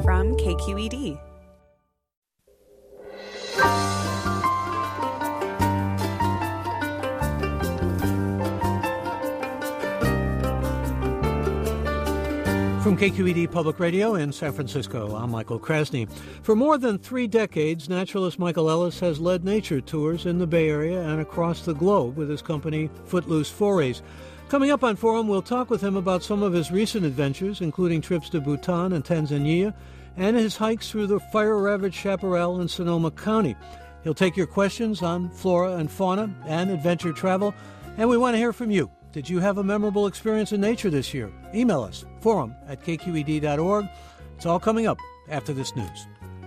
from KQED. From KQED Public Radio in San Francisco, I'm Michael Krasny. For more than 3 decades, naturalist Michael Ellis has led nature tours in the Bay Area and across the globe with his company Footloose Forays. Coming up on Forum, we'll talk with him about some of his recent adventures, including trips to Bhutan and Tanzania, and his hikes through the fire-ravaged Chaparral in Sonoma County. He'll take your questions on flora and fauna and adventure travel, and we want to hear from you. Did you have a memorable experience in nature this year? Email us, forum@kqed.org. It's all coming up after this news.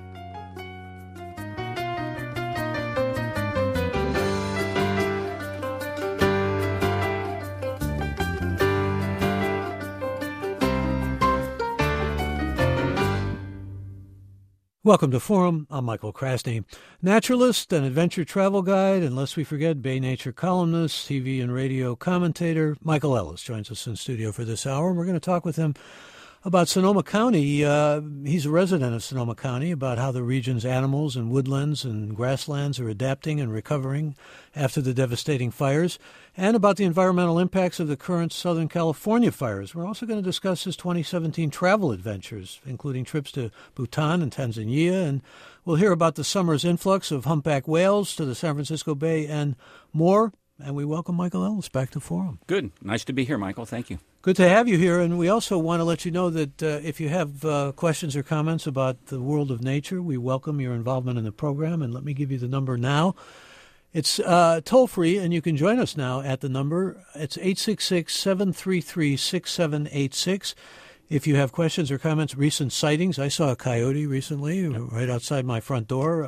Welcome to Forum. I'm Michael Krasny, naturalist and adventure travel guide, and lest we forget, Bay Nature columnist, TV and radio commentator. Michael Ellis joins us in studio for this hour. We're going to talk with him about Sonoma County. He's a resident of Sonoma County, about how the region's animals and woodlands and grasslands are adapting and recovering after the devastating fires, and about the environmental impacts of the current Southern California fires. We're also going to discuss his 2017 travel adventures, including trips to Bhutan and Tanzania, and we'll hear about the summer's influx of humpback whales to the San Francisco Bay and more. And we welcome Michael Ellis back to Forum. Good. Nice to be here, Michael. Thank you. Good to have you here. And we also want to let you know that if you have questions or comments about the world of nature, we welcome your involvement in the program. And let me give you the number now. It's toll-free, and you can join us now at the number. It's 866-733-6786. If you have questions or comments, recent sightings. I saw a coyote recently right outside my front door.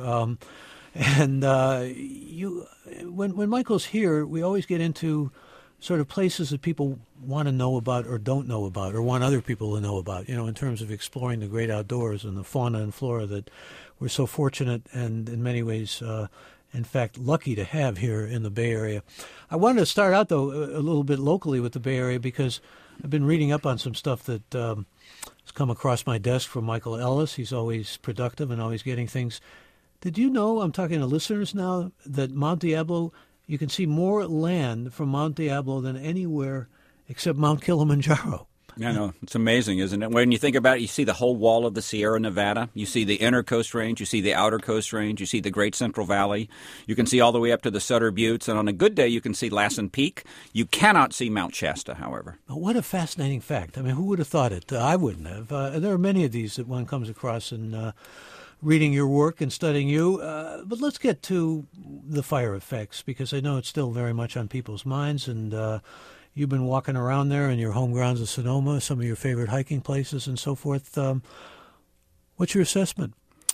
When Michael's here, we always get into sort of places that people want to know about or don't know about or want other people to know about, in terms of exploring the great outdoors and the fauna and flora that we're so fortunate and in many ways, in fact, lucky to have here in the Bay Area. I wanted to start out, though, a little bit locally with the Bay Area because I've been reading up on some stuff that has come across my desk from Michael Ellis. He's always productive and always getting things. Did you know, I'm talking to listeners now, that Mount Diablo, you can see more land from Mount Diablo than anywhere except Mount Kilimanjaro? I know. It's amazing, isn't it? When you think about it, you see the whole wall of the Sierra Nevada. You see the inner Coast Range. You see the outer Coast Range. You see the Great Central Valley. You can see all the way up to the Sutter Buttes. And on a good day, you can see Lassen Peak. You cannot see Mount Shasta, however. But what a fascinating fact. I mean, who would have thought it? I wouldn't have. There are many of these that one comes across in reading your work and studying you. But let's get to the fire effects, because I know it's still very much on people's minds. And you've been walking around there in your home grounds of Sonoma, some of your favorite hiking places and so forth. What's your assessment?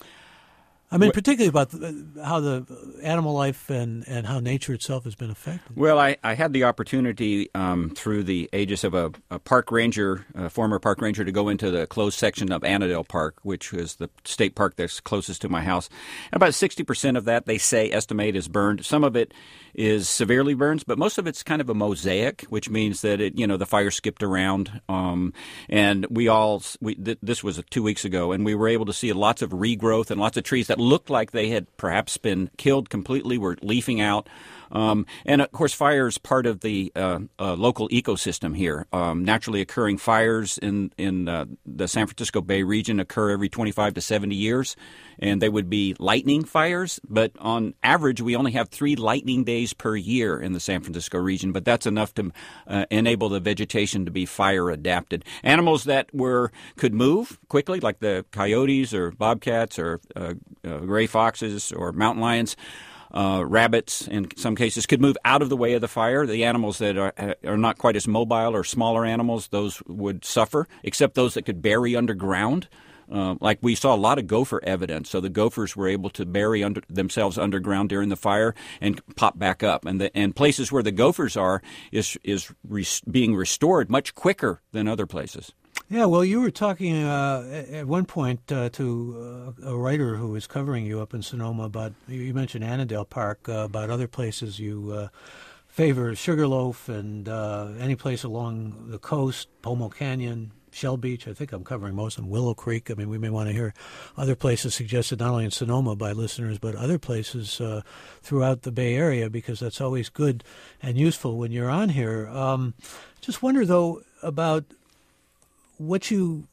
I mean, particularly about how the animal life and how nature itself has been affected. Well, I had the opportunity through the aegis of a park ranger, a former park ranger, to go into the closed section of Annandale Park, which is the state park that's closest to my house. About 60% of that, they estimate, is burned. Some of it is severely burned, but most of it's kind of a mosaic, which means that the fire skipped around. And this was 2 weeks ago, and we were able to see lots of regrowth and lots of trees that looked like they had perhaps been killed completely, were leafing out. And, of course, fire is part of the local ecosystem here. Naturally occurring fires in the San Francisco Bay region occur every 25 to 70 years, and they would be lightning fires. But on average, we only have 3 lightning days per year in the San Francisco region, but that's enough to enable the vegetation to be fire adapted. Animals that could move quickly, like the coyotes or bobcats or gray foxes or mountain lions, rabbits in some cases, could move out of the way of the fire. The animals that are not quite as mobile or smaller animals, those would suffer, except those that could bury underground. Like we saw a lot of gopher evidence. So the gophers were able to bury themselves underground during the fire and pop back up. And places where the gophers are is being restored much quicker than other places. Yeah, well, you were talking at one point to a writer who was covering you up in Sonoma about, you mentioned Annandale Park, about other places you favor, Sugarloaf and any place along the coast, Pomo Canyon, Shell Beach. I think I'm covering most of them. Willow Creek. I mean, we may want to hear other places suggested not only in Sonoma by listeners, but other places throughout the Bay Area, because that's always good and useful when you're on here. Just wonder, though, about what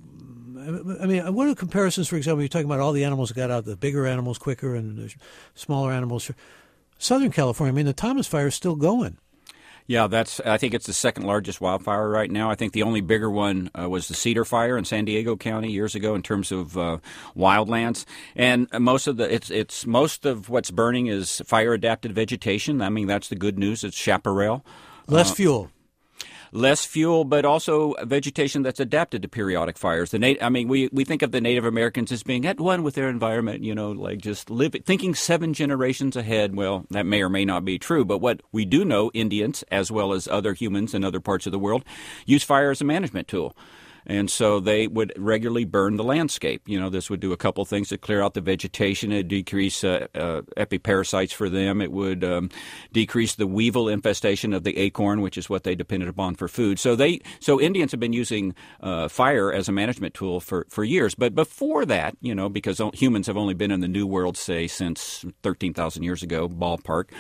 are the comparisons, for example, you're talking about all the animals that got out, the bigger animals quicker and the smaller animals. Southern California, I mean, the Thomas Fire is still going. Yeah, I think it's the second largest wildfire right now. I think the only bigger one was the Cedar Fire in San Diego County years ago in terms of wildlands. And most of what's burning is fire-adapted vegetation. I mean, that's the good news. It's chaparral. Less fuel. Less fuel, but also vegetation that's adapted to periodic fires. We think of the Native Americans as being at one with their environment, like just thinking 7 generations ahead. Well, that may or may not be true, but what we do know, Indians, as well as other humans in other parts of the world, use fire as a management tool. And so they would regularly burn the landscape. This would do a couple things to clear out the vegetation. It would decrease epiparasites for them. It would decrease the weevil infestation of the acorn, which is what they depended upon for food. So Indians have been using fire as a management tool for years. But before that, because humans have only been in the New World, say, since 13,000 years ago, ballpark,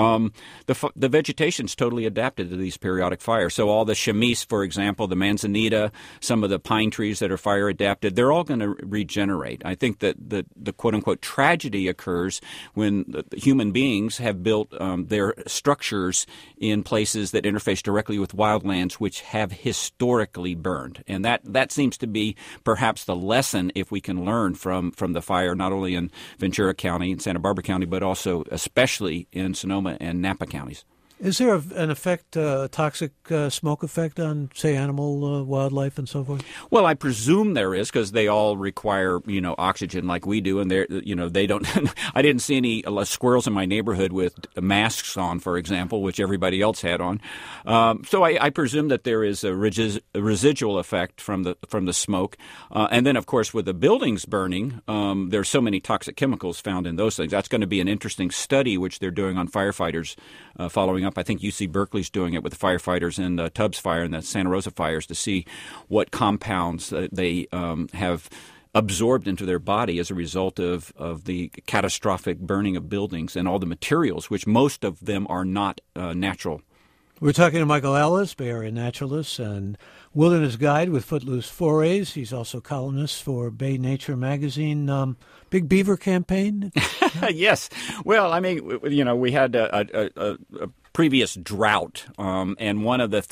the vegetation's totally adapted to these periodic fires. So all the chamise, for example, the manzanita, some of the pine trees that are fire adapted, they're all going to regenerate. I think that the quote-unquote tragedy occurs when the human beings have built their structures in places that interface directly with wildlands, which have historically burned. And that seems to be perhaps the lesson, if we can learn from the fire, not only in Ventura County and Santa Barbara County, but also especially in Sonoma and Napa counties. Is there an effect, toxic smoke effect on, say, animal, wildlife, and so forth? Well, I presume there is, because they all require, oxygen like we do, and they don't. I didn't see any squirrels in my neighborhood with masks on, for example, which everybody else had on. So I presume that there is a residual effect from the smoke, and then, of course, with the buildings burning, there's so many toxic chemicals found in those things. That's going to be an interesting study, which they're doing on firefighters following up. I think UC Berkeley's doing it with the firefighters in the Tubbs Fire and the Santa Rosa fires to see what compounds they have absorbed into their body as a result of the catastrophic burning of buildings and all the materials, which most of them are not natural. We're talking to Michael Ellis, Bay Area naturalist and wilderness guide with Footloose Forays. He's also columnist for Bay Nature magazine. Big beaver campaign? Yes. Well, we had a previous drought, and one of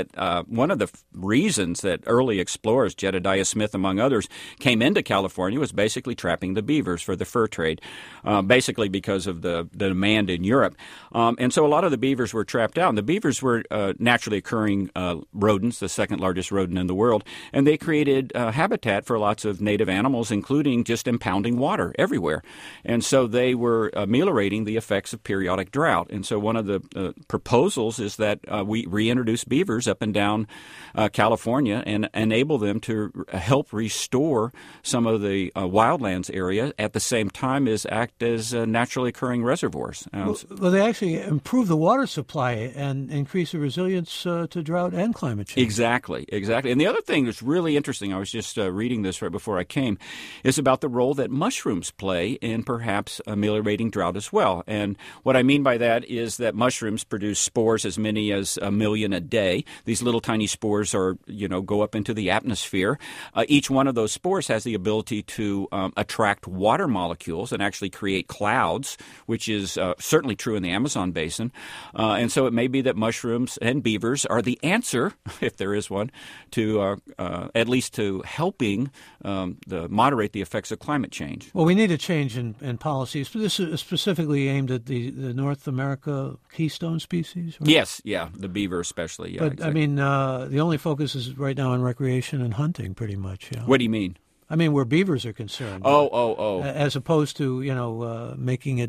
the reasons that early explorers, Jedediah Smith among others, came into California was basically trapping the beavers for the fur trade, basically because of the demand in Europe. And so a lot of the beavers were trapped out. And the beavers were naturally occurring rodents, the second largest rodent in the world, and they created habitat for lots of native animals, including just impounding water everywhere. And so they were ameliorating the effects of periodic drought. And so one of the proposals is that we reintroduce beavers up and down California and enable them to help restore some of the wildlands area at the same time as act as naturally occurring reservoirs. Well, they actually improve the water supply and increase the resilience to drought and climate change. Exactly. And the other thing that's really interesting, I was just reading this right before I came, is about the role that mushrooms play in perhaps ameliorating drought as well. And what I mean by that is that mushrooms produce spores as many as 1 million a day. These little tiny spores go up into the atmosphere. Each one of those spores has the ability to attract water molecules and actually create clouds, which is certainly true in the Amazon basin. And so it may be that mushrooms and beavers are the answer, if there is one, to at least to helping moderate the effects of climate change. Well, we need a change in policies. This is specifically aimed at the North America keystone species, right? Yes, yeah, the beaver especially. Yeah, but exactly. The only focus is right now on recreation and hunting, pretty much. Yeah. What do you mean? I mean, where beavers are concerned. Oh. As opposed to making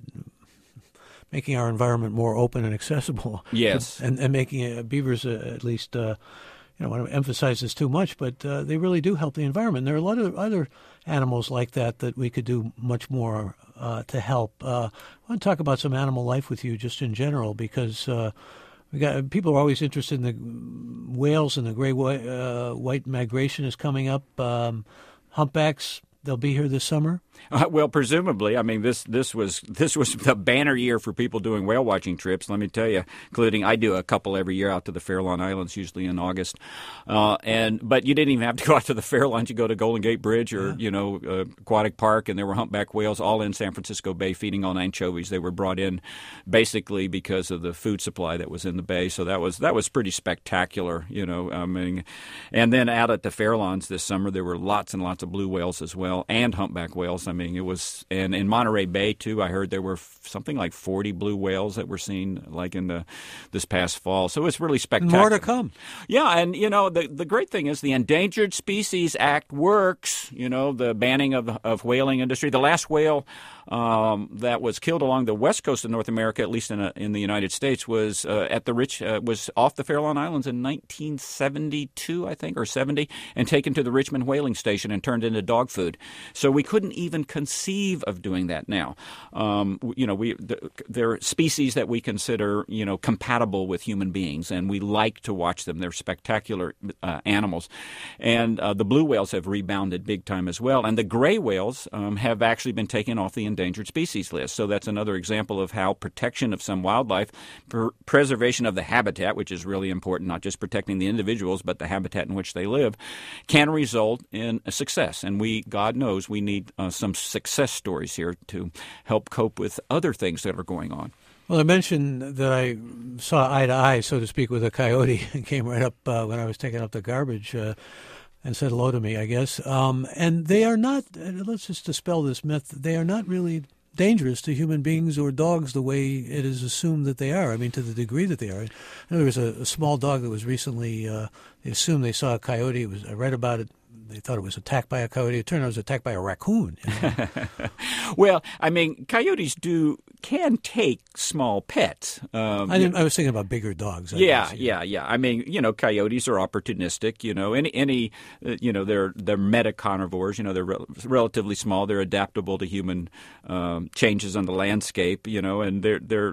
our environment more open and accessible. Yes, and making beavers at least. I don't want to emphasize this too much, but they really do help the environment. There are a lot of other animals like that we could do much more to help. I want to talk about some animal life with you just in general because We got people are always interested in the whales, and the gray white migration is coming up. Humpbacks, they'll be here this summer. Well, presumably. I mean, this was the banner year for people doing whale watching trips. Let me tell you, including I do a couple every year out to the Farallon Islands, usually in August. But you didn't even have to go out to the Farallons. You go to Golden Gate Bridge or Aquatic Park, and there were humpback whales all in San Francisco Bay feeding on anchovies. They were brought in basically because of the food supply that was in the bay. So that was pretty spectacular. I mean, and then out at the Farallons this summer, there were lots and lots of blue whales as well, and humpback whales. I mean, it was, and in Monterey Bay too, I heard there were something like 40 blue whales that were seen like in this past fall. So it's really spectacular. More to come. Yeah, and the great thing is the Endangered Species Act works. The banning of whaling industry. The last whale that was killed along the west coast of North America, at least in the United States, was was off the Farallon Islands in 1972, I think, or 70, and taken to the Richmond Whaling Station and turned into dog food. So we couldn't even conceive of doing that now. They're species that we consider compatible with human beings, and we like to watch them. They're spectacular animals, and the blue whales have rebounded big time as well, and the gray whales have actually been taken off the endangered species list. So that's another example of how protection of some wildlife, preservation of the habitat, which is really important, not just protecting the individuals, but the habitat in which they live, can result in a success. And God knows, we need some success stories here to help cope with other things that are going on. Well, I mentioned that I saw eye to eye, so to speak, with a coyote and came right up when I was taking up the garbage and said hello to me, I guess. And they are not, let's just dispel this myth, they are not really dangerous to human beings or dogs the way it is assumed that they are. I mean, to the degree that they are. I know there was a small dog that was recently, they assumed they saw a coyote. I read about it. They thought it was attacked by a coyote. It turned out it was attacked by a raccoon. Well, I mean, coyotes can take small pets. I was thinking about bigger dogs. Yeah. I mean, coyotes are opportunistic. They're metacarnivores. They're relatively small. They're adaptable to human changes on the landscape. And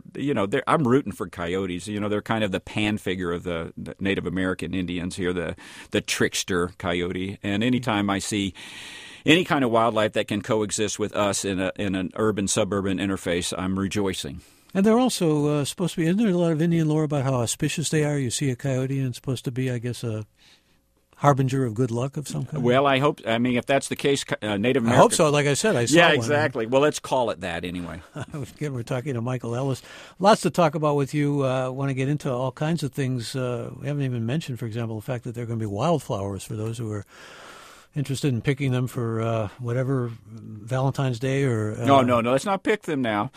I'm rooting for coyotes. They're kind of the pan figure of the Native American Indians here, the trickster coyote. And anytime I see any kind of wildlife that can coexist with us in an urban-suburban interface, I'm rejoicing. And they're also supposed to be, isn't there a lot of Indian lore about how auspicious they are? You see a coyote and it's supposed to be, I guess, a harbinger of good luck of some kind? Well, if that's the case, Native American... I hope so. Like I said, I saw one. Yeah, exactly. Well, let's call it that anyway. Again, we're talking to Michael Ellis. Lots to talk about with you. Want to get into all kinds of things. We haven't even mentioned, for example, the fact that there are going to be wildflowers for those who are interested in picking them for whatever, Valentine's Day or... No, let's not pick them now.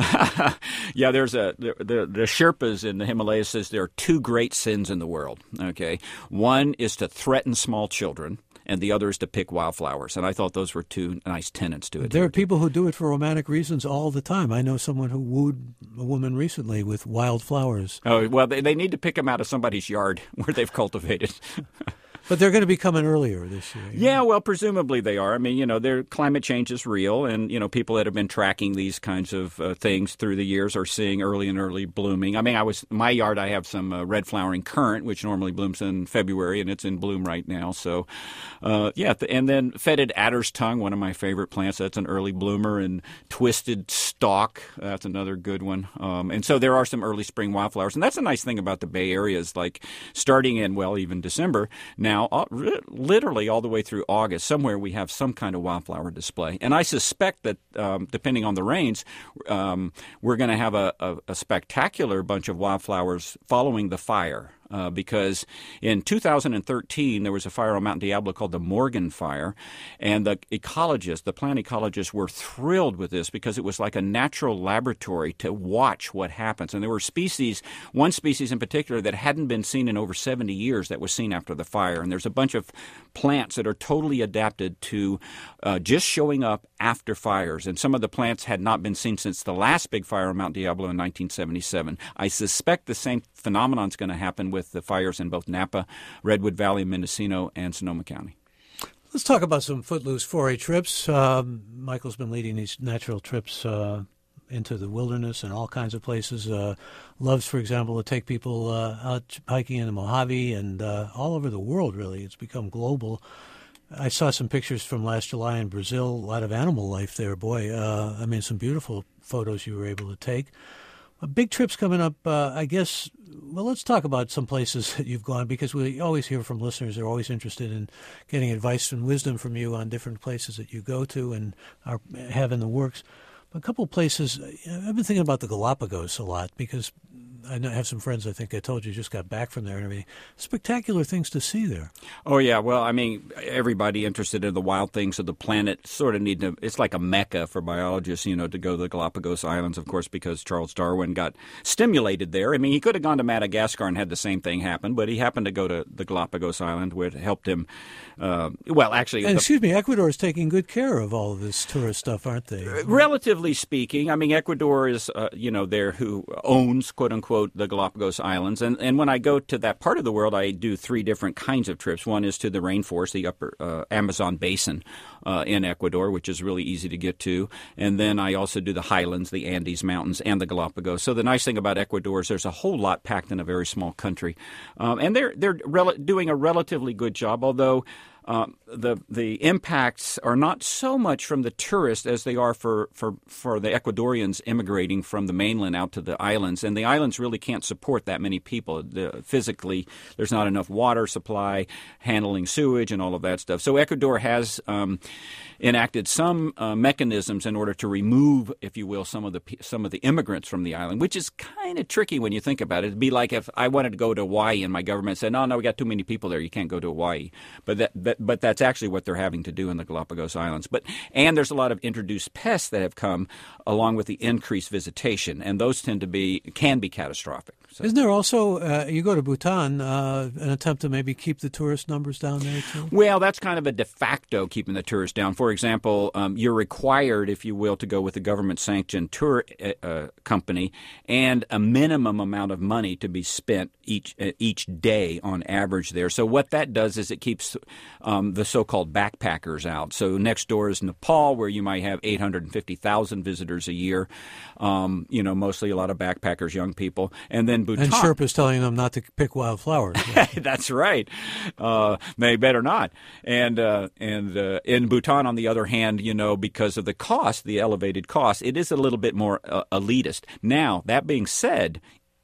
Yeah, there's the Sherpas in the Himalayas says there are two great sins in the world, okay? One is to threaten small children, and the other is to pick wildflowers. And I thought those were two nice tenets to it. There are people who do it for romantic reasons all the time. I know someone who wooed a woman recently with wildflowers. Oh, well, they need to pick them out of somebody's yard where they've cultivated. But they're going to be coming earlier this year. Yeah, well, presumably they are. I mean, their climate change is real, and, people that have been tracking these kinds of things through the years are seeing early blooming. I mean, my yard, I have some red flowering currant, which normally blooms in February, and it's in bloom right now. So, and then fetid adder's tongue, one of my favorite plants. That's an early bloomer, and twisted stalk, that's another good one. And so there are some early spring wildflowers, and that's a nice thing about the Bay Area is like starting in, even December now, literally all the way through August, somewhere we have some kind of wildflower display. And I suspect that depending on the rains, we're going to have a spectacular bunch of wildflowers following the fire. Because in 2013, there was a fire on Mount Diablo called the Morgan Fire, and the plant ecologists were thrilled with this because it was like a natural laboratory to watch what happens. And there were one species in particular that hadn't been seen in over 70 years that was seen after the fire. And there's a bunch of plants that are totally adapted to just showing up after fires. And some of the plants had not been seen since the last big fire on Mount Diablo in 1977. I suspect the same phenomenon is going to happen with the fires in both Napa, Redwood Valley, Mendocino, and Sonoma County. Let's talk about some Footloose 4A trips. Michael's been leading these natural trips into the wilderness and all kinds of places. Loves, for example, to take people out hiking in the Mojave and all over the world, really. It's become global. I saw some pictures from last July in Brazil, a lot of animal life there. Boy, some beautiful photos you were able to take. Big trips coming up, I guess. Well, let's talk about some places that you've gone, because we always hear from listeners. They're always interested in getting advice and wisdom from you on different places that you go to and have in the works. A couple of places, I've been thinking about the Galapagos a lot, because I have some friends, I think I told you, just got back from there and everything. Spectacular things to see there. Oh, yeah. Well, everybody interested in the wild things of the planet sort of it's like a mecca for biologists, to go to the Galapagos Islands, of course, because Charles Darwin got stimulated there. He could have gone to Madagascar and had the same thing happen, but he happened to go to the Galapagos Island, where it helped him. Excuse me, Ecuador is taking good care of all of this tourist stuff, aren't they? Relatively speaking. Ecuador is, there who owns, quote unquote, the Galapagos Islands. And when I go to that part of the world, I do three different kinds of trips. One is to the rainforest, the upper Amazon basin in Ecuador, which is really easy to get to. And then I also do the highlands, the Andes Mountains, and the Galapagos. So the nice thing about Ecuador is there's a whole lot packed in a very small country. And they're doing a relatively good job, although the impacts are not so much from the tourists as they are for the Ecuadorians immigrating from the mainland out to the islands. And the islands really can't support that many people. Physically, there's not enough water supply, handling sewage, and all of that stuff. So Ecuador has enacted some mechanisms in order to remove, if you will, some of the immigrants from the island, which is kind of tricky when you think about it. It'd be like if I wanted to go to Hawaii and my government said, no, we got too many people there, you can't go to Hawaii. But that's actually what they're having to do in the Galapagos Islands. And there's a lot of introduced pests that have come along with the increased visitation, and those can be catastrophic. So. Isn't there also, you go to Bhutan, an attempt to maybe keep the tourist numbers down there too? Well, that's kind of a de facto keeping the tourists down. For example, you're required, if you will, to go with a government-sanctioned tour company, and a minimum amount of money to be spent each day on average there. So what that does is it keeps the so-called backpackers out. So next door is Nepal, where you might have 850,000 visitors a year, mostly a lot of backpackers, young people. And then Bhutan. And Sherpa's telling them not to pick wildflowers. That's right. They better not. And in Bhutan, on the other hand, because of the elevated cost, it is a little bit more elitist. Now, that being said,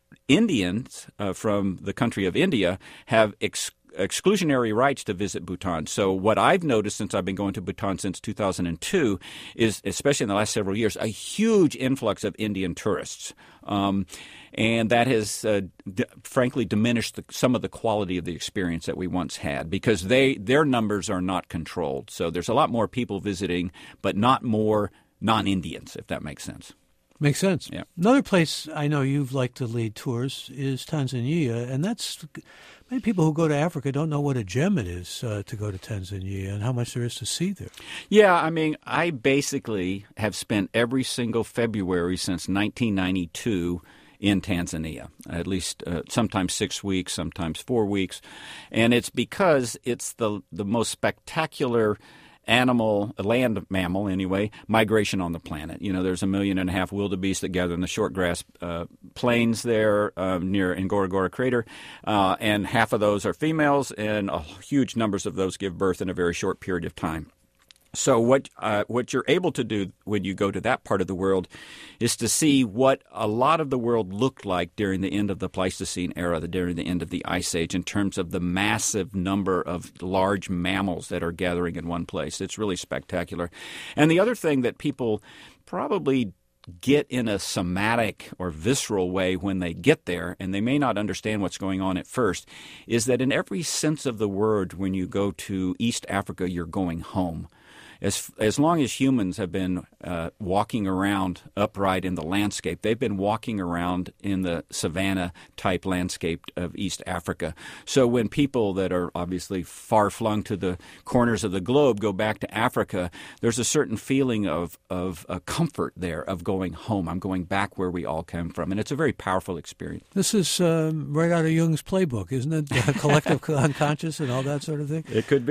Indians from the country of India have exclusionary rights to visit Bhutan. So what I've noticed since I've been going to Bhutan since 2002 is, especially in the last several years, a huge influx of Indian tourists. And that has, frankly, diminished some of the quality of the experience that we once had, because their numbers are not controlled. So there's a lot more people visiting, but not more non-Indians, if that makes sense. Makes sense. Yeah. Another place I know you've liked to lead tours is Tanzania, and that's many people who go to Africa don't know what a gem it is to go to Tanzania and how much there is to see there. Yeah, I basically have spent every single February since 1992 in Tanzania, at least sometimes 6 weeks, sometimes 4 weeks, and it's because it's the most spectacular land mammal anyway, migration on the planet. There's 1.5 million wildebeest that gather in the short grass plains there near Ngorongoro Crater, and half of those are females, and huge numbers of those give birth in a very short period of time. So what you're able to do when you go to that part of the world is to see what a lot of the world looked like during the end of the Pleistocene era, during the end of the Ice Age, in terms of the massive number of large mammals that are gathering in one place. It's really spectacular. And the other thing that people probably get in a somatic or visceral way when they get there, and they may not understand what's going on at first, is that in every sense of the word, when you go to East Africa, you're going home. As long as humans have been walking around upright in the landscape, they've been walking around in the savanna-type landscape of East Africa. So when people that are obviously far-flung to the corners of the globe go back to Africa, there's a certain feeling of comfort there, of going home. I'm going back where we all came from, and it's a very powerful experience. This is right out of Jung's playbook, isn't it? Collective unconscious and all that sort of thing? It could be.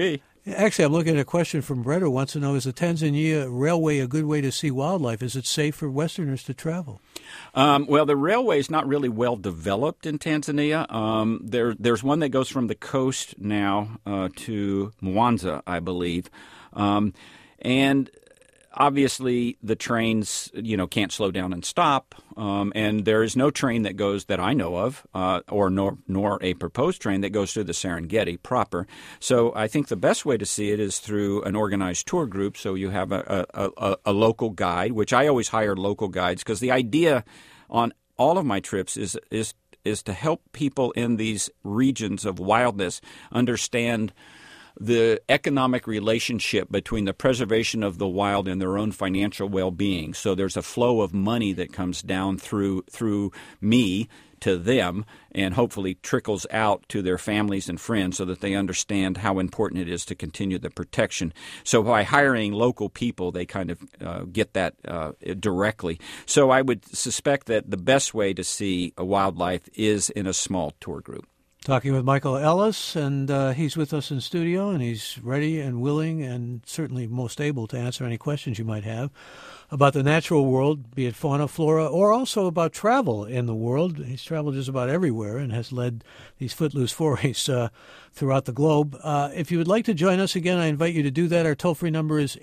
Actually, I'm looking at a question from Brett who wants to know, is the Tanzania Railway a good way to see wildlife? Is it safe for Westerners to travel? Well, the railway is not really well developed in Tanzania. There's one that goes from the coast now to Mwanza, I believe. And obviously, the trains, can't slow down and stop, and there is no train that goes that I know of, nor a proposed train that goes through the Serengeti proper. So I think the best way to see it is through an organized tour group. So you have a local guide, which I always hire local guides, because the idea on all of my trips is to help people in these regions of wildness understand the economic relationship between the preservation of the wild and their own financial well-being. So there's a flow of money that comes down through me to them and hopefully trickles out to their families and friends so that they understand how important it is to continue the protection. So by hiring local people, they kind of get that directly. So I would suspect that the best way to see a wildlife is in a small tour group. Talking with Michael Ellis, and he's with us in studio, and he's ready and willing and certainly most able to answer any questions you might have about the natural world, be it fauna, flora, or also about travel in the world. He's traveled just about everywhere and has led these footloose forays throughout the globe. If you would like to join us again, I invite you to do that. Our toll-free number is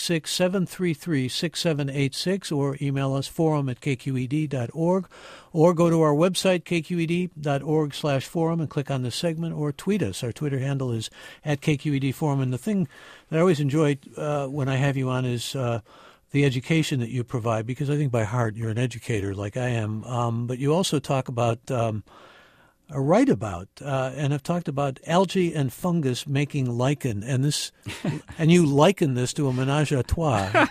866-733-6786, or email us forum@kqed.org, or go to our website, kqed.org/forum, and click on the segment, or tweet us. Our Twitter handle is @KQEDforum. And the thing that I always enjoy when I have you on is the education that you provide, because I think by heart you're an educator like I am. But you also talk about, write about, and have talked about algae and fungus making lichen, and this, and you liken this to a menage a trois.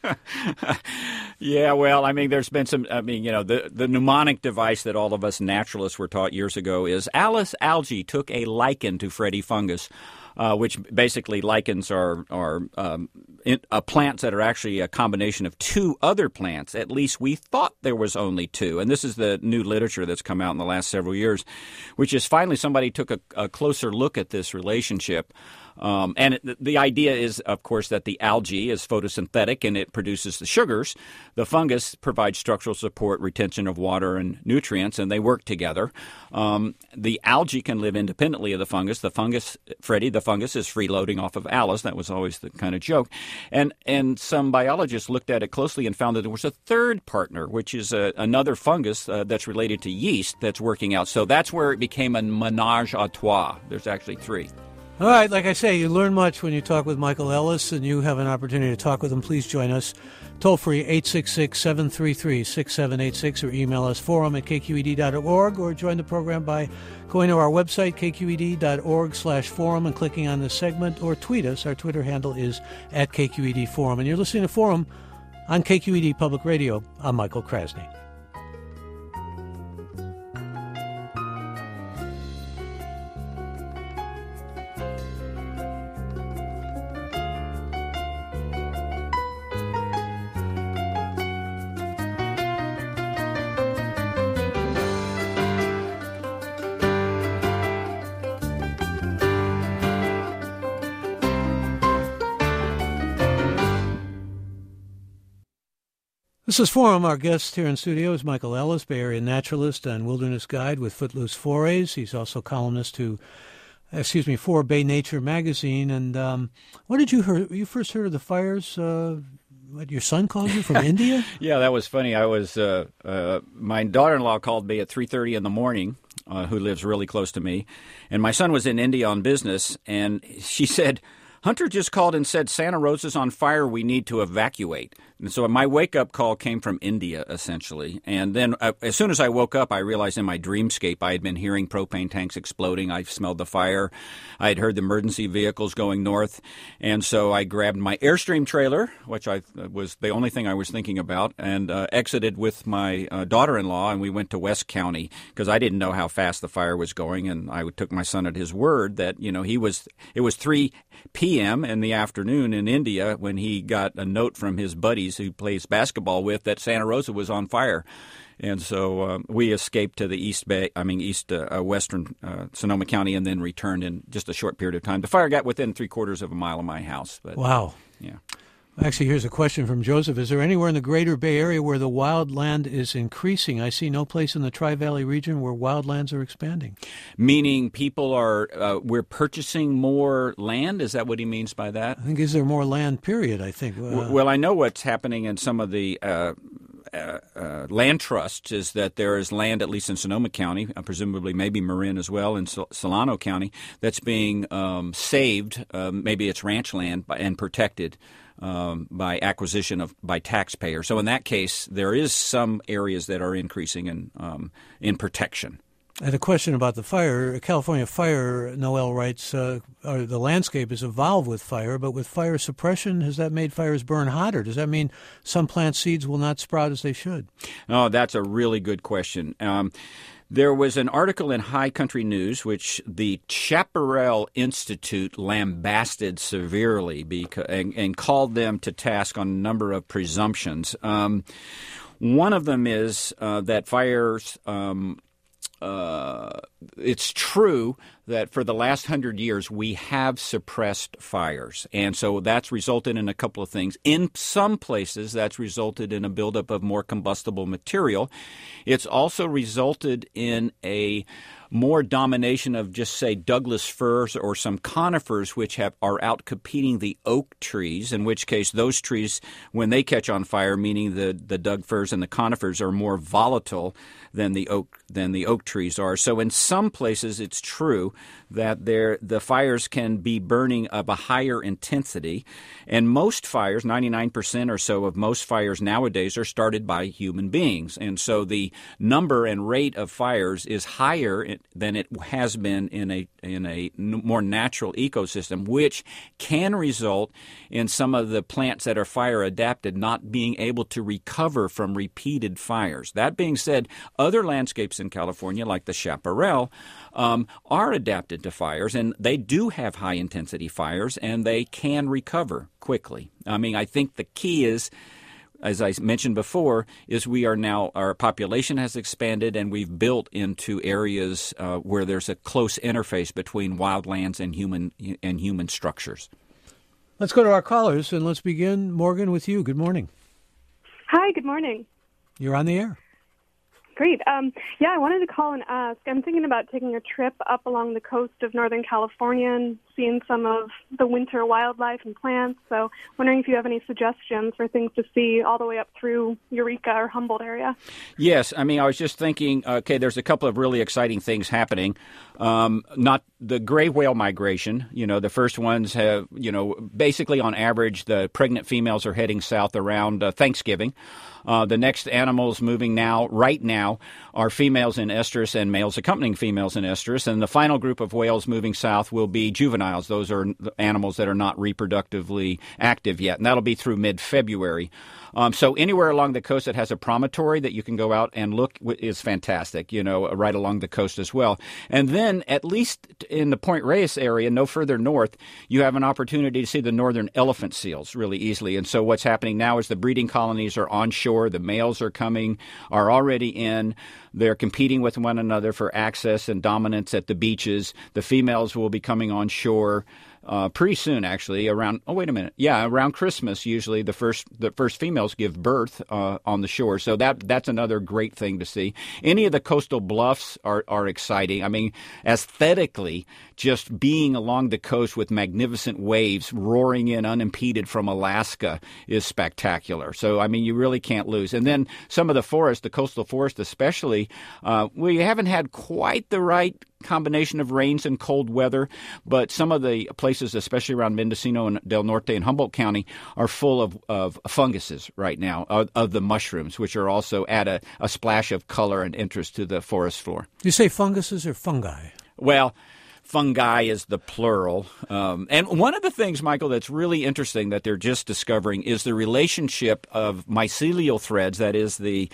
Yeah, well, I mean, there's been some. I mean, the mnemonic device that all of us naturalists were taught years ago is Alice Algae took a lichen to Freddy Fungus. Which basically lichens are plants that are actually a combination of two other plants. At least we thought there was only two. And this is the new literature that's come out in the last several years, which is finally somebody took a closer look at this relationship. And the idea is, of course, that the algae is photosynthetic and it produces the sugars. The fungus provides structural support, retention of water and nutrients, and they work together. The algae can live independently of the fungus. The fungus, Freddie, the fungus is freeloading off of Alice. That was always the kind of joke. And some biologists looked at it closely and found that there was a third partner, which is another fungus that's related to yeast that's working out. So that's where it became a menage a trois. There's actually three. All right, like I say, you learn much when you talk with Michael Ellis, and you have an opportunity to talk with him. Please join us. Toll free 866-733-6786, or email us forum@kqed.org, or join the program by going to our website, kqed.org/forum, and clicking on the segment, or tweet us. Our Twitter handle is @KQEDforum. And you're listening to Forum on KQED Public Radio. I'm Michael Krasny. This is Forum. Our guest here in studio is Michael Ellis, Bay Area naturalist and wilderness guide with Footloose Forays. He's also columnist for Bay Nature magazine. And what did you hear? You first heard of the fires? What, your son called you from India? Yeah, that was funny. I was my daughter-in-law called me at 3:30 in the morning, who lives really close to me, and my son was in India on business, and she said, "Hunter just called and said Santa Rosa's on fire. We need to evacuate." And so my wake-up call came from India, essentially. And then as soon as I woke up, I realized in my dreamscape I had been hearing propane tanks exploding. I smelled the fire. I had heard the emergency vehicles going north. And so I grabbed my Airstream trailer, which was the only thing I was thinking about, and exited with my daughter-in-law, and we went to West County because I didn't know how fast the fire was going. And I took my son at his word that, it was 3 p.m. p.m. in the afternoon in India when he got a note from his buddies who plays basketball with that Santa Rosa was on fire. And so we escaped to the western Sonoma County and then returned in just a short period of time. The fire got within 3/4 of a mile of my house. But, wow. Yeah. Actually, here's a question from Joseph. Is there anywhere in the greater Bay Area where the wildland is increasing? I see no place in the Tri-Valley region where wildlands are expanding. Meaning people we're purchasing more land? Is that what he means by that? I think, is there more land, period, I think. Well, I know what's happening in some of the land trusts is that there is land, at least in Sonoma County, presumably maybe Marin as well, in Solano County, that's being saved. Maybe it's ranch land and protected by acquisition by taxpayers. So in that case, there is some areas that are increasing in protection. And a question about the fire. California Fire, Noel writes, the landscape has evolved with fire, but with fire suppression, has that made fires burn hotter? Does that mean some plant seeds will not sprout as they should? Oh, that's a really good question. There was an article in High Country News which the Chaparral Institute lambasted severely and called them to task on a number of presumptions. One of them is that fires it's true that for the last 100 years we have suppressed fires, and so that's resulted in a couple of things. In some places, that's resulted in a buildup of more combustible material. It's also resulted in a more domination of just, say, Douglas firs or some conifers which are out competing the oak trees, in which case those trees, when they catch on fire, meaning the Doug firs and the conifers are more volatile than the oak trees are. So in some places it's true that the fires can be burning of a higher intensity, and most fires, 99% or so of most fires nowadays, are started by human beings. And so the number and rate of fires is higher than it has been in a more natural ecosystem, which can result in some of the plants that are fire adapted not being able to recover from repeated fires. That being said, other landscapes in California, like the chaparral, are adapted to fires, and they do have high-intensity fires, and they can recover quickly. I mean, I think the key is, as I mentioned before, is our population has expanded, and we've built into areas where there's a close interface between wildlands and human structures. Let's go to our callers, and let's begin, Morgan, with you. Good morning. Hi, good morning. You're on the air. Great. I wanted to call and ask. I'm thinking about taking a trip up along the coast of Northern California and seeing some of the winter wildlife and plants. So wondering if you have any suggestions for things to see all the way up through Eureka or Humboldt area. Yes. I mean, I was just thinking, there's a couple of really exciting things happening. Not the gray whale migration. The first ones have, basically on average, the pregnant females are heading south around Thanksgiving. The next animals moving right now, are females in estrus and males accompanying females in estrus. And the final group of whales moving south will be juveniles. Those are animals that are not reproductively active yet. And that'll be through mid-February. So anywhere along the coast that has a promontory that you can go out and look is fantastic, right along the coast as well. And then at least in the Point Reyes area, no further north, you have an opportunity to see the northern elephant seals really easily. And so what's happening now is the breeding colonies are onshore. The males are already in. They're competing with one another for access and dominance at the beaches. The females will be coming onshore pretty soon, actually. Around Christmas, usually the first females give birth on the shore. So that's another great thing to see. Any of the coastal bluffs are exciting. I mean, aesthetically, just being along the coast with magnificent waves roaring in unimpeded from Alaska is spectacular. So, I mean, you really can't lose. And then some of the forest, the coastal forest especially, we haven't had quite the right combination of rains and cold weather, but some of the places, especially around Mendocino and Del Norte and Humboldt County, are full of funguses right now, of the mushrooms, which are also add a splash of color and interest to the forest floor. You say funguses or fungi? Well, fungi is the plural. And one of the things, Michael, that's really interesting that they're just discovering is the relationship of mycelial threads, that is the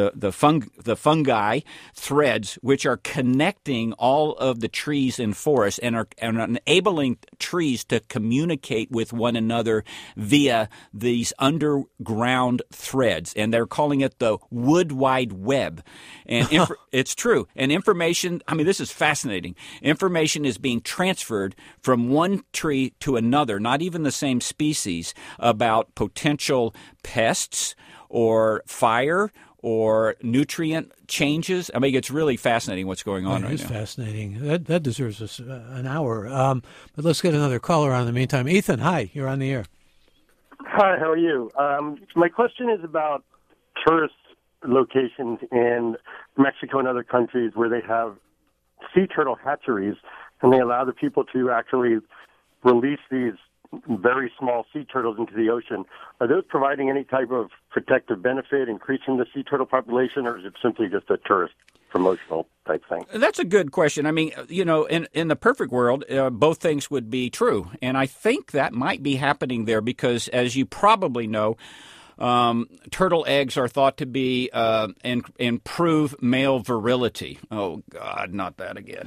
fungi threads, which are connecting all of the trees in forests and are enabling trees to communicate with one another via these underground threads. And they're calling it the Wood Wide Web. And it's true. And information, I mean, this is fascinating. Information is being transferred from one tree to another, not even the same species, about potential pests or fire or nutrient changes. I mean, it's really fascinating what's going on right now. It is fascinating. That deserves us an hour. But let's get another caller on in the meantime. Ethan, hi. You're on the air. Hi, how are you? My question is about tourist locations in Mexico and other countries where they have sea turtle hatcheries, and they allow the people to actually release these very small sea turtles into the ocean. Are those providing any type of protective benefit, increasing the sea turtle population, or is it simply just a tourist promotional type thing? That's a good question. I mean, in the perfect world, both things would be true. And I think that might be happening there because, as you probably know, turtle eggs are thought to be improve male virility. Oh, God, not that again.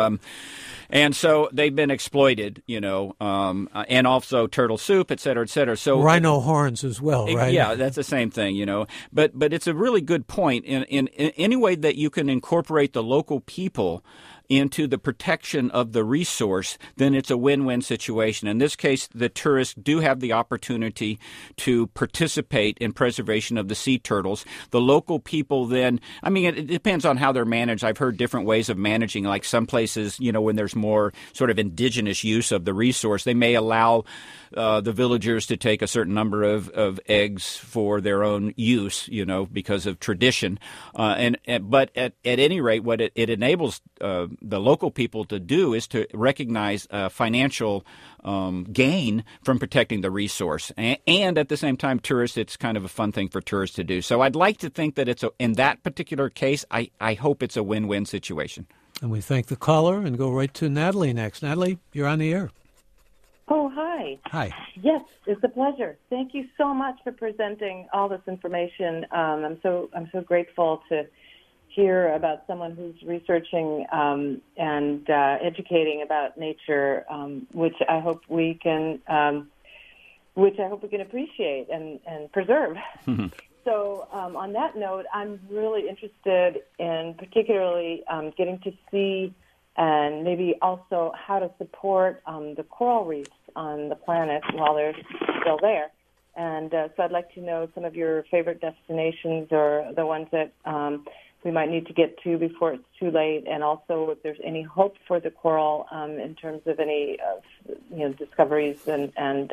And so they've been exploited, and also turtle soup, et cetera, et cetera. So rhino horns as well, right? Yeah, that's the same thing, But it's a really good point. In any way that you can incorporate the local people into the protection of the resource, then it's a win-win situation. In this case, the tourists do have the opportunity to participate in preservation of the sea turtles. The local people then, I mean, it depends on how they're managed. I've heard different ways of managing, like some places, when there's more sort of indigenous use of the resource, they may allow the villagers to take a certain number of eggs for their own use, because of tradition. But at any rate, what it enables the local people to do is to recognize financial gain from protecting the resource. And at the same time, tourists, it's kind of a fun thing for tourists to do. So I'd like to think that in that particular case, I hope it's a win-win situation. And we thank the caller and go right to Natalie next. Natalie, you're on the air. Oh, hi. Hi. Yes, it's a pleasure. Thank you so much for presenting all this information. I'm so grateful to hear about someone who's researching and educating about nature, which I hope we can appreciate and preserve. So on that note, I'm really interested in particularly getting to see and maybe also how to support the coral reefs on the planet while they're still there. And so I'd like to know some of your favorite destinations or the ones that we might need to get to before it's too late, and also if there's any hope for the coral in terms of any discoveries and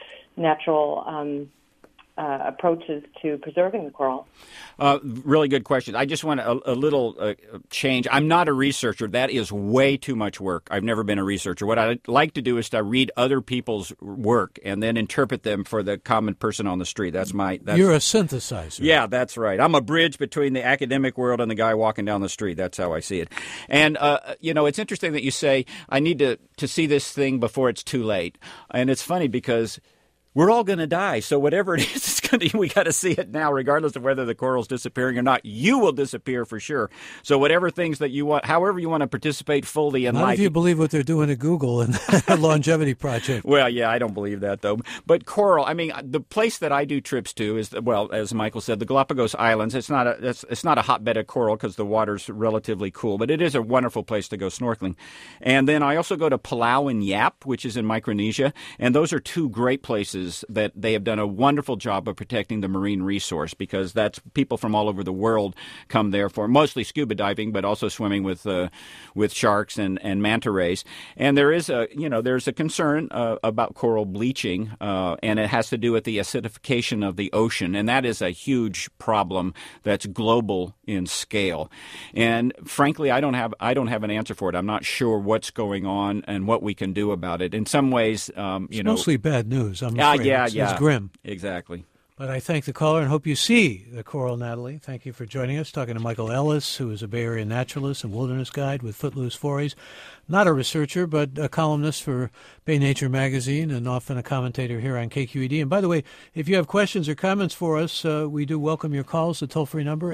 natural approaches to preserving the coral. Really good question. I just want a little change. I'm not a researcher. That is way too much work. I've never been a researcher. What I like to do is to read other people's work and then interpret them for the common person on the street. That's You're a synthesizer. Yeah, that's right. I'm a bridge between the academic world and the guy walking down the street. That's how I see it. And, it's interesting that you say, I need to see this thing before it's too late. And it's funny because we're all going to die. So whatever it is, we got to see it now, regardless of whether the coral's disappearing or not. You will disappear for sure. So whatever things that you want, however you want to participate fully in life. None of you believe what they're doing at Google and the longevity project. Well, yeah, I don't believe that, though. But coral, I mean, the place that I do trips to is, as Michael said, the Galapagos Islands. It's not a hotbed of coral because the water's relatively cool, but it is a wonderful place to go snorkeling. And then I also go to Palau and Yap, which is in Micronesia, and those are two great places that they have done a wonderful job of protecting the marine resource, because that's people from all over the world come there for mostly scuba diving, but also swimming with sharks and manta rays. And there is there's a concern about coral bleaching, and it has to do with the acidification of the ocean, and that is a huge problem that's global in scale. And frankly, I don't have an answer for it. I'm not sure what's going on and what we can do about it. In some ways, it's mostly bad news. I'm afraid. Yeah. It's grim. Exactly. But I thank the caller and hope you see the coral, Natalie. Thank you for joining us. Talking to Michael Ellis, who is a Bay Area naturalist and wilderness guide with Footloose Forays. Not a researcher, but a columnist for Bay Nature magazine and often a commentator here on KQED. And by the way, if you have questions or comments for us, we do welcome your calls. The toll-free number,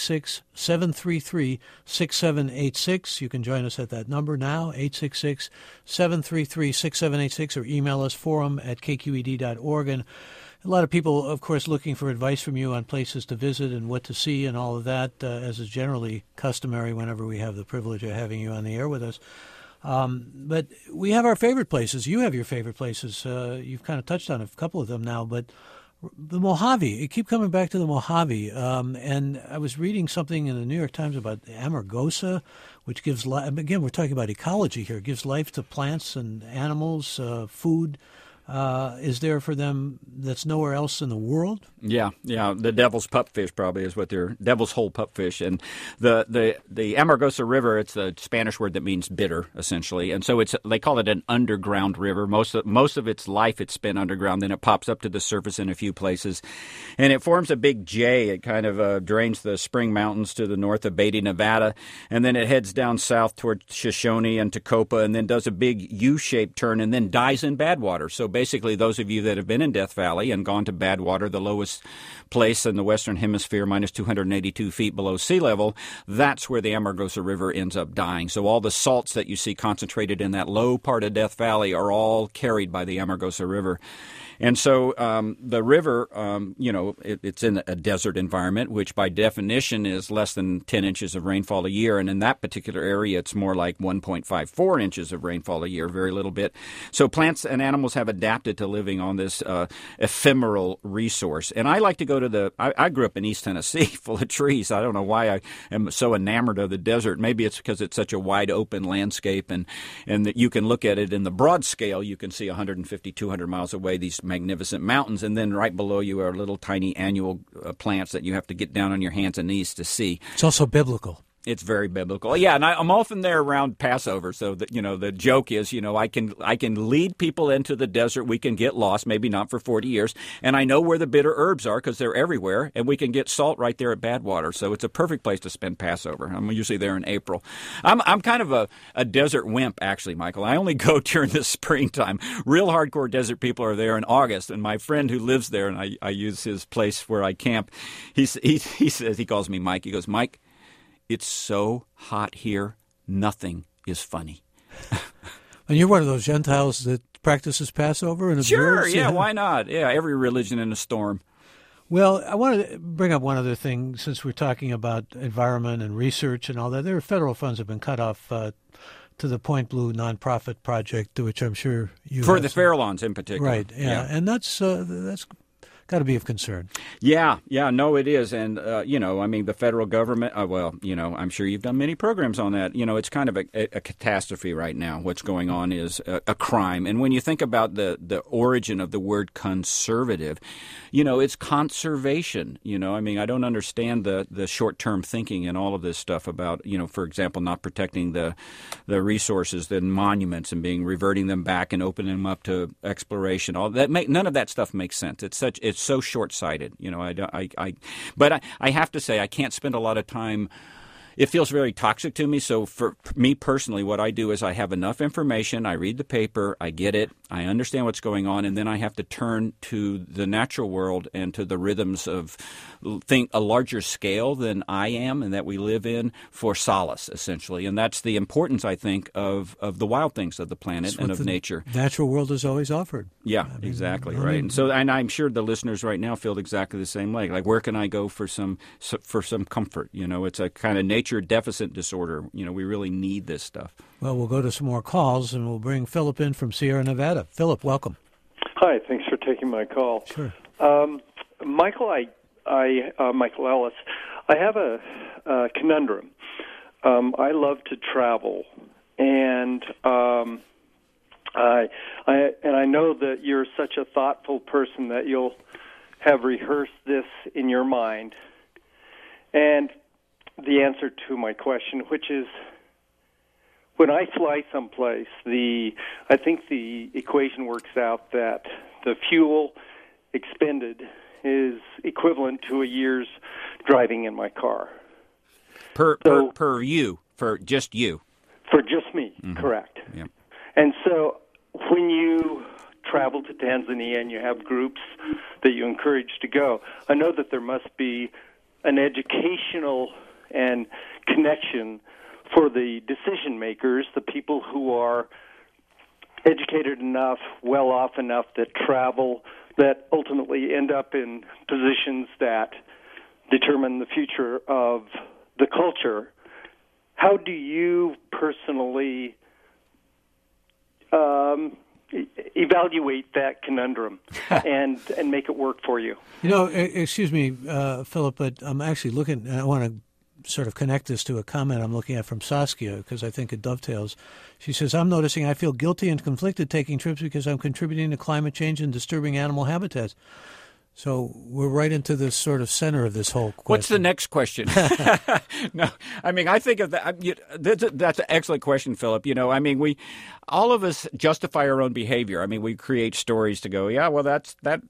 866-733-6786. You can join us at that number now, 866-733-6786, or email us, forum@kqed.org. And a lot of people, of course, looking for advice from you on places to visit and what to see and all of that, as is generally customary whenever we have the privilege of having you on the air with us. But we have our favorite places. You have your favorite places. You've kind of touched on a couple of them now, but the Mojave, you keep coming back to the Mojave. And I was reading something in the New York Times about Amargosa, which gives life. Again, we're talking about ecology here. It gives life to plants and animals, food. Is there for them that's nowhere else in the world? Yeah. The devil's pupfish probably is what they're devil's hole pupfish, and the Amargosa River. It's the Spanish word that means bitter, essentially, and so they call it an underground river. Most of its life it's spent underground. Then it pops up to the surface in a few places, and it forms a big J. It kind of drains the Spring Mountains to the north of Beatty, Nevada, and then it heads down south toward Shoshone and Tacopa, and then does a big U-shaped turn, and then dies in Badwater. So basically, those of you that have been in Death Valley and gone to Badwater, the lowest place in the Western Hemisphere, minus 282 feet below sea level, that's where the Amargosa River ends up dying. So all the salts that you see concentrated in that low part of Death Valley are all carried by the Amargosa River. And so the river, it's in a desert environment, which by definition is less than 10 inches of rainfall a year. And in that particular area, it's more like 1.54 inches of rainfall a year, very little bit. So plants and animals have adapted to living on this ephemeral resource. And I like to go to I grew up in East Tennessee, full of trees. I don't know why I am so enamored of the desert. Maybe it's because it's such a wide open landscape and that you can look at it in the broad scale. You can see 150, 200 miles away, these magnificent mountains, and then right below you are little tiny annual plants that you have to get down on your hands and knees to see. It's also biblical. It's very biblical. Yeah, and I'm often there around Passover, so that the joke is, I can lead people into the desert. We can get lost, maybe not for 40 years, and I know where the bitter herbs are because they're everywhere, and we can get salt right there at Badwater. So it's a perfect place to spend Passover. I'm usually there in April. I'm kind of a desert wimp, actually, Michael. I only go during the springtime. Real hardcore desert people are there in August, and my friend who lives there, and I use his place where I camp, he says, he calls me Mike. He goes, Mike, it's so hot here, nothing is funny. And you're one of those Gentiles that practices Passover and observes? Sure, yeah, why not? Yeah, every religion in a storm. Well, I wanted to bring up one other thing since we're talking about environment and research and all that. There are federal funds have been cut off to the Point Blue nonprofit project, which I'm sure you for the Farallones in particular. Right, yeah. And that's got to be of concern. Yeah, no, it is. And, the federal government, I'm sure you've done many programs on that. It's kind of a catastrophe right now. What's going on is a crime. And when you think about the origin of the word conservative, it's conservation. I don't understand the short-term thinking and all of this stuff about, for example, not protecting the resources, the monuments, and reverting them back and opening them up to exploration. All that none of that stuff makes sense. It's so short-sighted, but I have to say I can't spend a lot of time. It feels very toxic to me. So for me personally, what I do is I have enough information. I read the paper. I get it. I understand what's going on. And then I have to turn to the natural world and to the rhythms of a larger scale than I am and that we live in for solace, essentially. And that's the importance, I think, of the wild things of the planet and of nature. Natural world is always offered. Yeah, exactly. Right. And I'm sure the listeners right now feel exactly the same way. Like, where can I go for some comfort? It's a kind of nature deficit disorder. We really need this stuff. Well, we'll go to some more calls, and we'll bring Philip in from Sierra Nevada. Philip, welcome. Hi, thanks for taking my call. Sure. Michael, Michael Ellis, I have a conundrum. I love to travel, and I know that you're such a thoughtful person that you'll have rehearsed this in your mind. And the answer to my question, which is, when I fly someplace, I think the equation works out that the fuel expended is equivalent to a year's driving in my car. Per you, for just you. For just me, correct. Yeah. And so when you travel to Tanzania and you have groups that you encourage to go, I know that there must be an educational and connection for the decision makers, the people who are educated enough, well off enough that travel, that ultimately end up in positions that determine the future of the culture. How do you personally evaluate that conundrum and make it work for you? Excuse me, Philip, but I'm actually looking, and I want to sort of connect this to a comment I'm looking at from Saskia because I think it dovetails. She says, I'm noticing I feel guilty and conflicted taking trips because I'm contributing to climate change and disturbing animal habitats. So we're right into the sort of center of this whole question. What's the next question? No, I mean, I think of that. That's an excellent question, Philip. We all of us justify our own behavior. I mean, we create stories to go, yeah, well, that's that.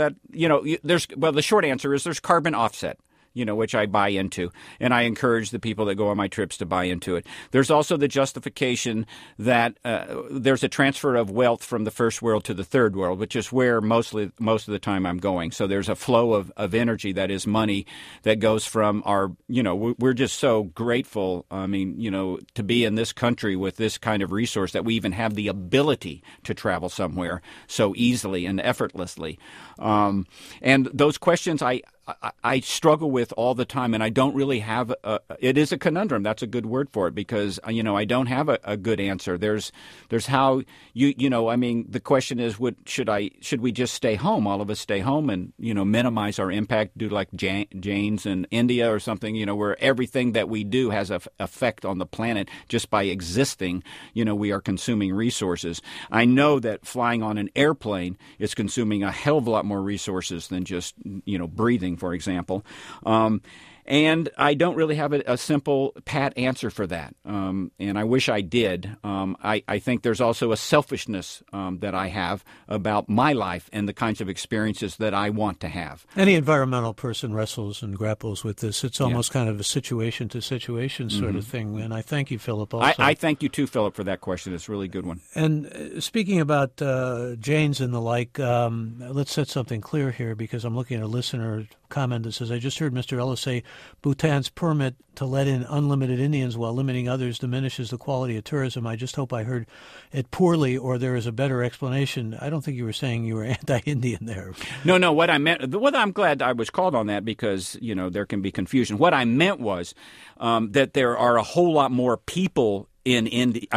The short answer is there's carbon offset. Which I buy into, and I encourage the people that go on my trips to buy into it. There's also the justification that there's a transfer of wealth from the first world to the third world, which is where most of the time I'm going. So there's a flow of energy that is money that goes from our, we're just so grateful, to be in this country with this kind of resource that we even have the ability to travel somewhere so easily and effortlessly. And those questions I struggle with all the time, and I don't really have it is a conundrum. That's a good word for it because, I don't have a good answer. There's how the question is, should we just stay home? All of us stay home and, minimize our impact, do like Jane's in India or something, where everything that we do has an effect on the planet just by existing. We are consuming resources. I know that flying on an airplane is consuming a hell of a lot more resources than just, breathing, for example. And I don't really have a simple, pat answer for that. And I wish I did. I think there's also a selfishness that I have about my life and the kinds of experiences that I want to have. Any environmental person wrestles and grapples with this. It's almost kind of a situation-to-situation sort of thing. And I thank you, Philip, also. I thank you, too, Philip, for that question. It's a really good one. And speaking about Janes and the like, let's set something clear here because I'm looking at a listener comment that says, I just heard Mr. Ellis say Bhutan's permit to let in unlimited Indians while limiting others diminishes the quality of tourism. I just hope I heard it poorly or there is a better explanation. I don't think you were saying you were anti-Indian there. No, what I meant, I'm glad I was called on that because, there can be confusion. What I meant was that there are a whole lot more people in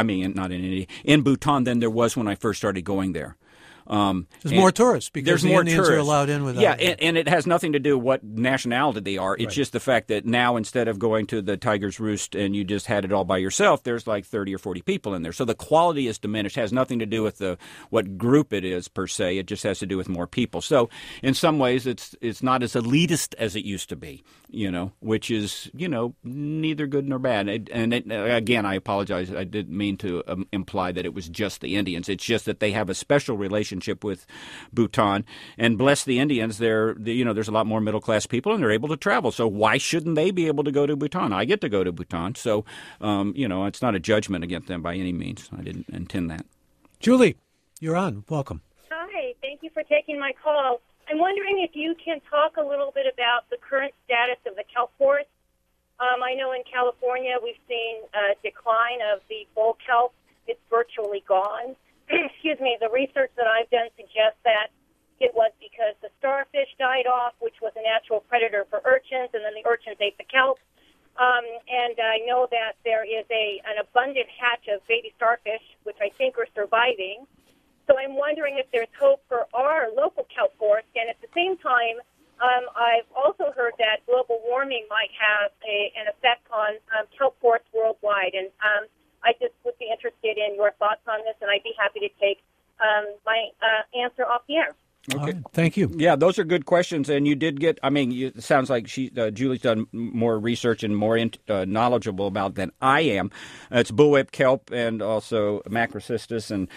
Bhutan than there was when I first started going there. There's more tourists because the Indians are allowed in without. Yeah, and it has nothing to do with what nationality they are. It's just the fact that now instead of going to the Tiger's Roost and you just had it all by yourself, there's like 30 or 40 people in there. So the quality is diminished. It has nothing to do with what group it is per se. It just has to do with more people. So in some ways, it's not as elitist as it used to be. Which is neither good nor bad. Again, I apologize. I didn't mean to imply that it was just the Indians. It's just that they have a special relationship with Bhutan, and bless the Indians, there's a lot more middle class people, and they're able to travel. So why shouldn't they be able to go to Bhutan? I get to go to Bhutan, so it's not a judgment against them by any means. I didn't intend that. Julie, you're on. Welcome. Hi, thank you for taking my call. I'm wondering if you can talk a little bit about the current status of the kelp forest. I know in California we've seen a decline of the bull kelp. It's virtually gone. Excuse me, the research that I've done suggests that it was because the starfish died off, which was a natural predator for urchins, and then the urchins ate the kelp. And I know that there is an abundant hatch of baby starfish, which I think are surviving. So I'm wondering if there's hope for our local kelp forest. And at the same time, I've also heard that global warming might have an effect on kelp forests worldwide. And I just would be interested in your thoughts on this, and I'd be happy to take my answer off the air. Okay, thank you. Yeah, those are good questions, and you did get. It sounds like Julie's done more research and more knowledgeable about than I am. It's bullwhip kelp and also Macrocystis, and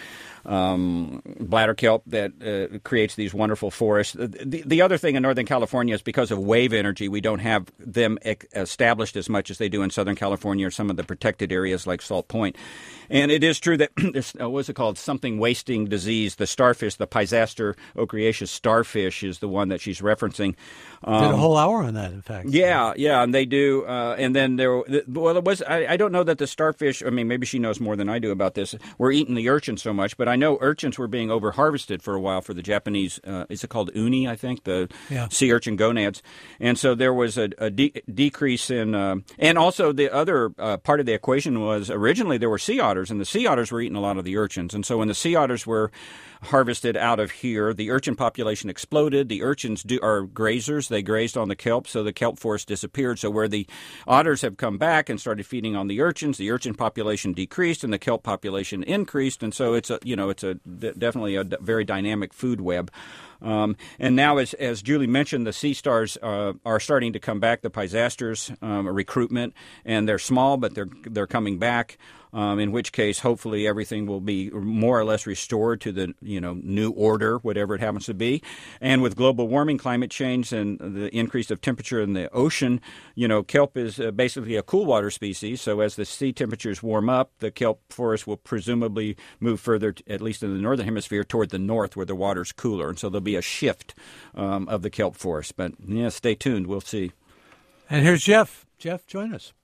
bladder kelp that creates these wonderful forests. The other thing in Northern California is because of wave energy, we don't have them established as much as they do in Southern California or some of the protected areas like Salt Point. And it is true that this, what's it called, something wasting disease, the starfish, the Pisaster ochreaceus starfish is the one that she's referencing. Did a whole hour on that, in fact. Yeah, and they do. And then it was, I don't know that the starfish, I mean, maybe she knows more than I do about this. We're eating the urchin so much, but I know urchins were being over-harvested for a while for the Japanese, is it called uni, I think, the sea urchin gonads. And so there was a decrease in, and also the other part of the equation was originally there were sea otters, and the sea otters were eating a lot of the urchins. And so when the sea otters were harvested out of here, the urchin population exploded. The urchins are grazers. They grazed on the kelp, so the kelp forest disappeared. So where the otters have come back and started feeding on the urchin population decreased and the kelp population increased. And so it's definitely a very dynamic food web. And now, as Julie mentioned, the sea stars are starting to come back. The Pisasters recruitment, and they're small, but they're coming back. In which case, hopefully, everything will be more or less restored to the new order, whatever it happens to be. And with global warming, climate change, and the increase of temperature in the ocean, kelp is basically a cool water species. So as the sea temperatures warm up, the kelp forest will presumably move further, at least in the northern hemisphere, toward the north where the water's cooler. And so there'll be a shift of the kelp forest. But yeah, stay tuned. We'll see. And here's Jeff. Jeff, join us.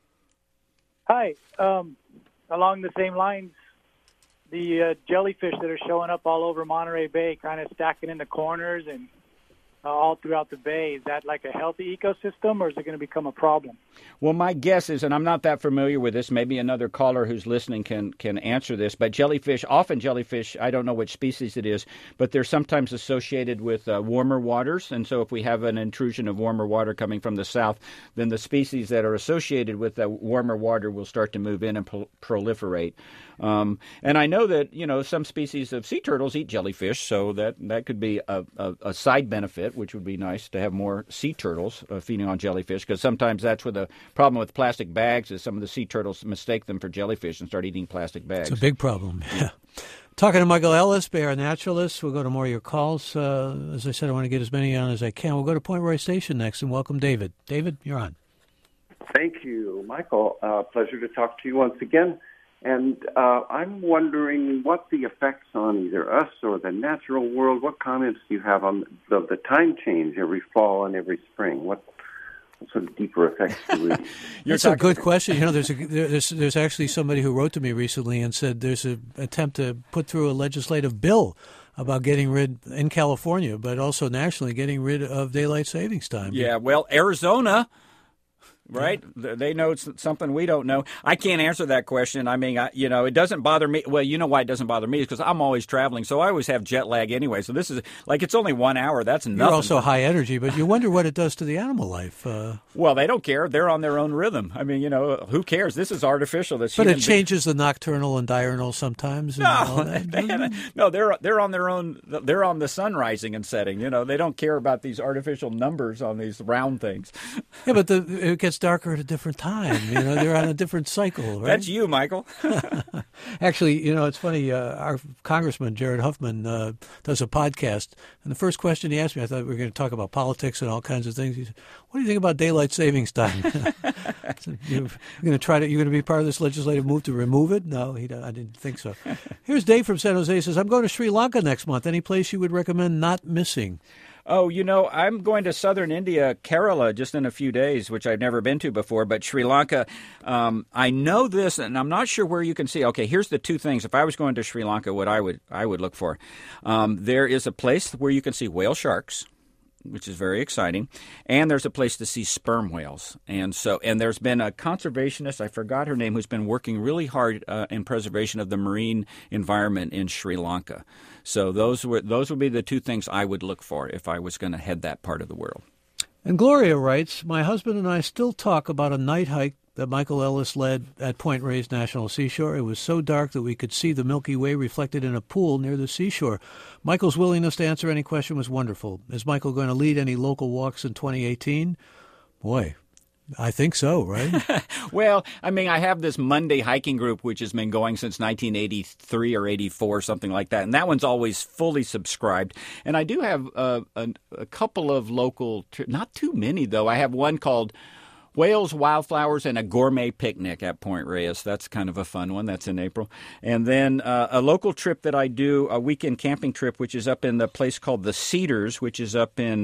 Hi. Along the same lines, the jellyfish that are showing up all over Monterey Bay, kind of stacking in the corners and all throughout the bay, is that like a healthy ecosystem, or is it going to become a problem? Well, my guess is, and I'm not that familiar with this, maybe another caller who's listening can answer this, but jellyfish, I don't know which species it is, but they're sometimes associated with warmer waters, and so if we have an intrusion of warmer water coming from the south, then the species that are associated with that warmer water will start to move in and proliferate. And I know that, some species of sea turtles eat jellyfish, so that could be a side benefit, which would be nice to have more sea turtles feeding on jellyfish, because sometimes that's where the problem with plastic bags is some of the sea turtles mistake them for jellyfish and start eating plastic bags. It's a big problem, yeah. Talking to Michael Ellis, Bay Area Naturalist. We'll go to more of your calls. As I said, I want to get as many on as I can. We'll go to Point Reyes Station next and welcome David. David, you're on. Thank you, Michael. Pleasure to talk to you once again. And I'm wondering what the effects on either us or the natural world, what comments do you have on the time change every fall and every spring? What sort of deeper effects do we... That's a good question. There's actually somebody who wrote to me recently and said there's an attempt to put through a legislative bill about getting rid, in California, but also nationally, getting rid of daylight savings time. Yeah, well, Arizona... Right? They know something we don't know. I can't answer that question. I mean, it doesn't bother me. Well, you know why it doesn't bother me is because I'm always traveling, so I always have jet lag anyway. So this is like it's only 1 hour. That's nothing. You're also high energy, but you wonder what it does to the animal life. Well, they don't care. They're on their own rhythm. I mean, who cares? This is artificial. But it changes the nocturnal and diurnal sometimes. No, they're on their own. They're on the sun rising and setting. They don't care about these artificial numbers on these round things. Yeah, but it gets darker at a different time. They're on a different cycle, right? That's you, Michael. Actually, it's funny. Our Congressman, Jared Huffman, does a podcast. And the first question he asked me, I thought we were going to talk about politics and all kinds of things. He said, what do you think about daylight savings time? Said, you're going to be part of this legislative move to remove it? No, I didn't think so. Here's Dave from San Jose. He says, I'm going to Sri Lanka next month. Any place you would recommend not missing? Oh, I'm going to southern India, Kerala, just in a few days, which I've never been to before. But Sri Lanka, I know this, and I'm not sure where you can see. Okay, here's the two things. If I was going to Sri Lanka, what I would look for. There is a place where you can see whale sharks, which is very exciting, and there's a place to see sperm whales. And there's been a conservationist, I forgot her name, who's been working really hard in preservation of the marine environment in Sri Lanka. So those would be the two things I would look for if I was going to head that part of the world. And Gloria writes, my husband and I still talk about a night hike that Michael Ellis led at Point Reyes National Seashore. It was so dark that we could see the Milky Way reflected in a pool near the seashore. Michael's willingness to answer any question was wonderful. Is Michael going to lead any local walks in 2018? Boy, I think so, right? Well, I mean, I have this Monday hiking group, which has been going since 1983 or 84, something like that. And that one's always fully subscribed. And I do have a couple of local, not too many, though. I have one called Whales, Wildflowers, and a Gourmet Picnic at Point Reyes. That's kind of a fun one. That's in April. And then a local trip that I do, a weekend camping trip, which is up in the place called the Cedars, which is up in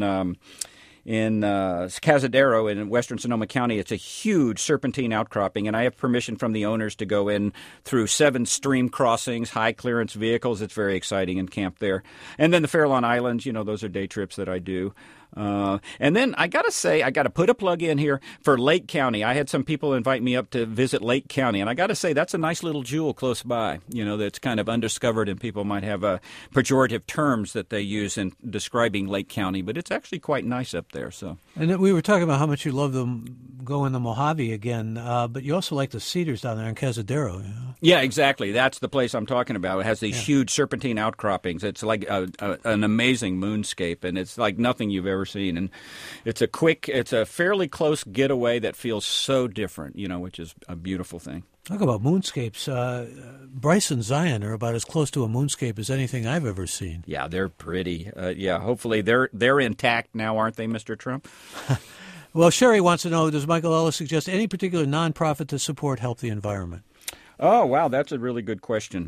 Cazadero in western Sonoma County. It's a huge serpentine outcropping, and I have permission from the owners to go in through 7 stream crossings, high-clearance vehicles. It's very exciting and camp there. And then the Farallon Islands, those are day trips that I do. And then I got to say, I got to put a plug in here for Lake County. I had some people invite me up to visit Lake County, and I got to say that's a nice little jewel close by, that's kind of undiscovered, and people might have pejorative terms that they use in describing Lake County, but it's actually quite nice up there. So. And we were talking about how much you love them going to Mojave again, but you also like the Cedars down there in Cazadero. Yeah, exactly. That's the place I'm talking about. It has these huge serpentine outcroppings. It's like an amazing moonscape, and it's like nothing you've ever seen. And it's a fairly close getaway that feels so different, which is a beautiful thing. Talk about moonscapes. Bryce and Zion are about as close to a moonscape as anything I've ever seen. Yeah, they're pretty. Hopefully they're intact now, aren't they, Mr. Trump? Well, Sherry wants to know, does Michael Ellis suggest any particular nonprofit to support help the environment? Oh, wow, that's a really good question.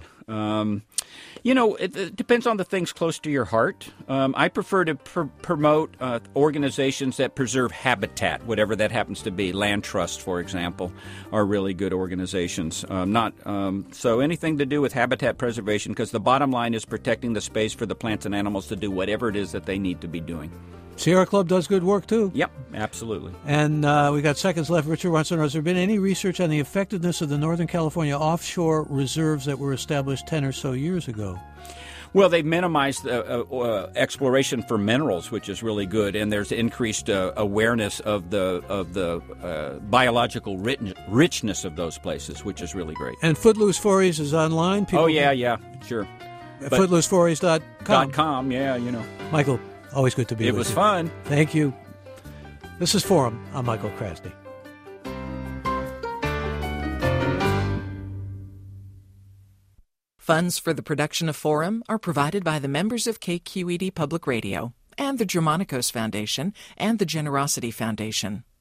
It depends on the things close to your heart. I prefer to promote organizations that preserve habitat, whatever that happens to be. Land Trust, for example, are really good organizations. So anything to do with habitat preservation, because the bottom line is protecting the space for the plants and animals to do whatever it is that they need to be doing. Sierra Club does good work, too. Yep, absolutely. And we got seconds left. Richard wants to know, has there been any research on the effectiveness of the Northern California offshore reserves that were established 10 or so years ago? Well, they've minimized exploration for minerals, which is really good, and there's increased awareness of the biological richness of those places, which is really great. And Footloose Forays is online? Sure. Footloosforays.com. Michael, always good to be with you. It was fun. Thank you. This is Forum. I'm Michael Krasny. Funds for the production of Forum are provided by the members of KQED Public Radio and the Germanicos Foundation and the Generosity Foundation.